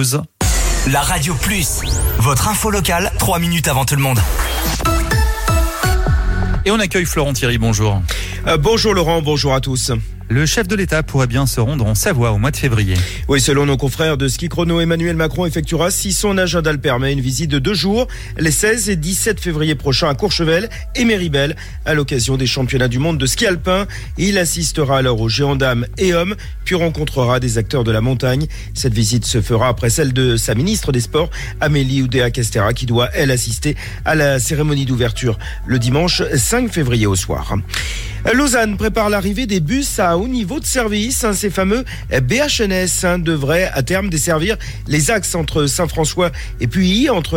12. La Radio Plus, votre info locale, 3 minutes avant tout le monde. Et on accueille Florent Thierry, bonjour. Bonjour Laurent, bonjour à tous. Le chef de l'État pourrait bien se rendre en Savoie au mois de février. Oui, selon nos confrères de Ski Chrono, Emmanuel Macron effectuera, si son agenda le permet, une visite de 2 jours, les 16 et 17 février prochains à Courchevel et Méribel, à l'occasion des championnats du monde de ski alpin. Il assistera alors aux géants dames et hommes, puis rencontrera des acteurs de la montagne. Cette visite se fera après celle de sa ministre des Sports, Amélie Oudéa-Castéra, qui doit, elle, assister à la cérémonie d'ouverture le dimanche 5 février au soir. Lausanne prépare l'arrivée des bus à haut niveau de service. Ces fameux BHNS devraient à terme desservir les axes entre Saint-François et Puy, entre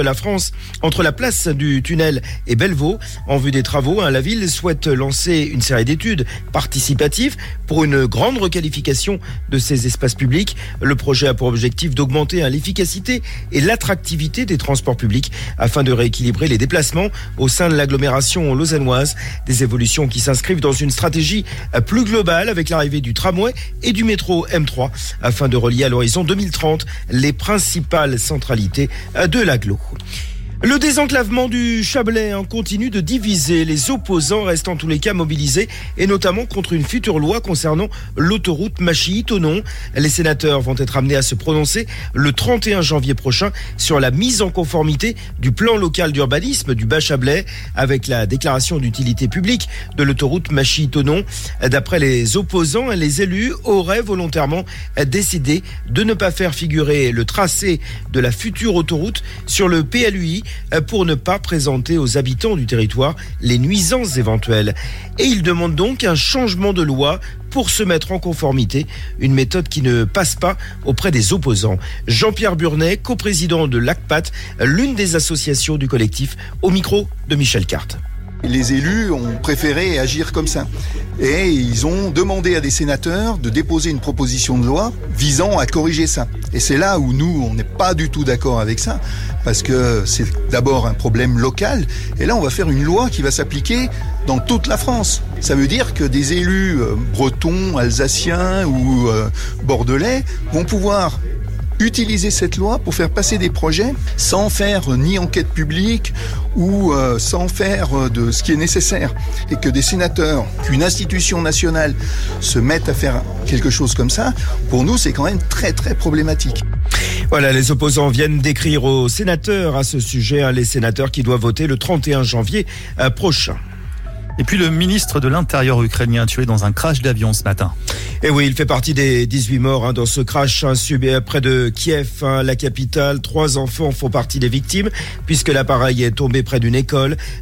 la place du Tunnel et Bellevaux. En vue des travaux, la ville souhaite lancer une série d'études participatives pour une grande requalification de ces espaces publics. Le projet a pour objectif d'augmenter l'efficacité et l'attractivité des transports publics afin de rééquilibrer les déplacements au sein de l'agglomération lausannoise. Des évolutions qui s'inscrivent dans une stratégie plus globale avec l'arrivée du tramway et du métro M3 afin de relier à l'horizon 2030 les principales centralités de l'agglo. Le désenclavement du Chablais continue de diviser. Les opposants restent en tous les cas mobilisés et notamment contre une future loi concernant l'autoroute Machy-Thonon. Les sénateurs vont être amenés à se prononcer le 31 janvier prochain sur la mise en conformité du plan local d'urbanisme du Bas-Chablais avec la déclaration d'utilité publique de l'autoroute Machy-Thonon. D'après les opposants, les élus auraient volontairement décidé de ne pas faire figurer le tracé de la future autoroute sur le PLUI pour ne pas présenter aux habitants du territoire les nuisances éventuelles. Et ils demandent donc un changement de loi pour se mettre en conformité, une méthode qui ne passe pas auprès des opposants. Jean-Pierre Burnet, coprésident de l'ACPAT, l'une des associations du collectif, au micro de Michel Carte. Les élus ont préféré agir comme ça. Et ils ont demandé à des sénateurs de déposer une proposition de loi visant à corriger ça. Et c'est là où nous, on n'est pas du tout d'accord avec ça, parce que c'est d'abord un problème local. Et là, on va faire une loi qui va s'appliquer dans toute la France. Ça veut dire que des élus bretons, alsaciens ou bordelais vont pouvoir utiliser cette loi pour faire passer des projets sans faire ni enquête publique ou sans faire de ce qui est nécessaire. Et que des sénateurs, qu'une institution nationale se mette à faire quelque chose comme ça, pour nous, c'est quand même très très problématique. Voilà, les opposants viennent d'écrire aux sénateurs à ce sujet, les sénateurs qui doivent voter le 31 janvier prochain. Et puis le ministre de l'Intérieur ukrainien tué dans un crash d'avion ce matin. Et oui, il fait partie des 18 morts dans ce crash subi près de Kiev, la capitale. 3 enfants font partie des victimes puisque l'appareil est tombé près d'une école.